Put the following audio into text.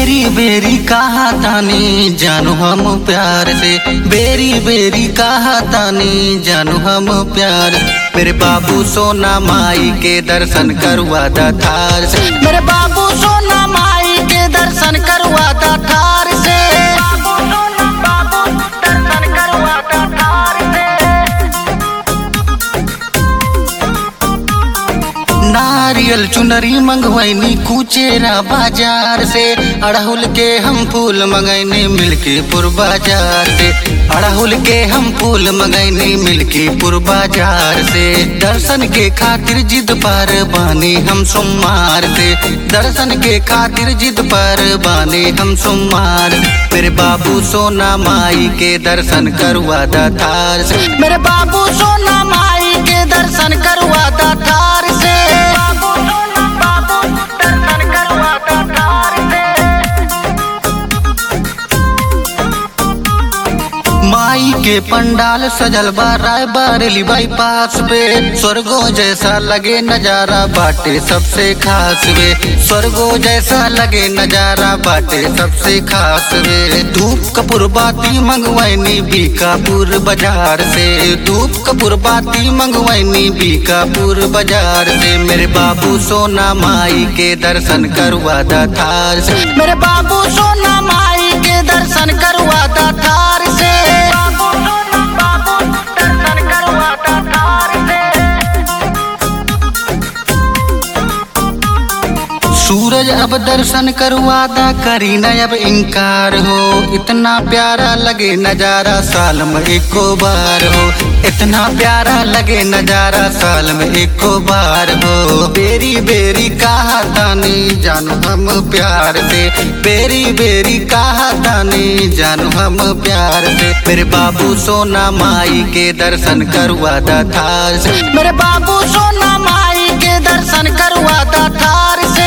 बेरी बेरी कहा तानी जानू हम प्यार से, बेरी बेरी कहा तानी जानू हम प्यार से। मेरे बाबू सोना माई के दर्शन करवा दा थार से, मेरे बाबू सोना माई के दर्शन करवा दा थार से। बाबू सोना बाबू दर्शन करवा दा थार से। नारियल चुनरी मंगवैनी कुचेरा बाजार से, अड़हुल के हम फूल मंगैनी मिल्कीपुर बाजार से, अड़हुल के हम फूल मंगैनी मिल्कीपुर बाजार से। दर्शन के खातिर जिद पर बानी हम सोमवार से, दर्शन के खातिर जिद पर बानी हम सोमवार। मेरे बाबू सोना माई के दर्शन करवा दा थार से, मेरे बाबू सोना माई के दर्शन करवा दा थार से। बाबू सोना बाबू दर्शन करवा दा थार से। माई के पंडाल सजल बा राय बरेली बाईपास पे, स्वर्गो जैसा लगे नजारा बाटे सबसे खास वे, स्वर्गो जैसा लगे नजारा बाटे सबसे खास वे। धूप कपूर बाती मंगवैनी बीकापुर बाजार से, धूप कपूर बाती मंगवैनी बीकापुर बाजार से। मेरे बाबू सोना माई के दर्शन करवा दा थार से, मेरे बाबू सोना माई के दर्शन करवा दा थार से। बाबू सोना बाबू दर्शन करवा दा थार से। सूरज अब दर्शन करवा दा करी न अब इनकार हो, इतना प्यारा लगे नजारा साल में एको बार हो, इतना प्यारा लगे नजारा साल में एको बार हो। बेरी बेरी कहा तानी जानू हम प्यार से, बेरी बेरी कहा तानी जानू हम प्यार से। मेरे बाबू सोना माई के दर्शन करवा दा थार से, मेरे बाबू सोना माई के दर्शन करवा दा थार से।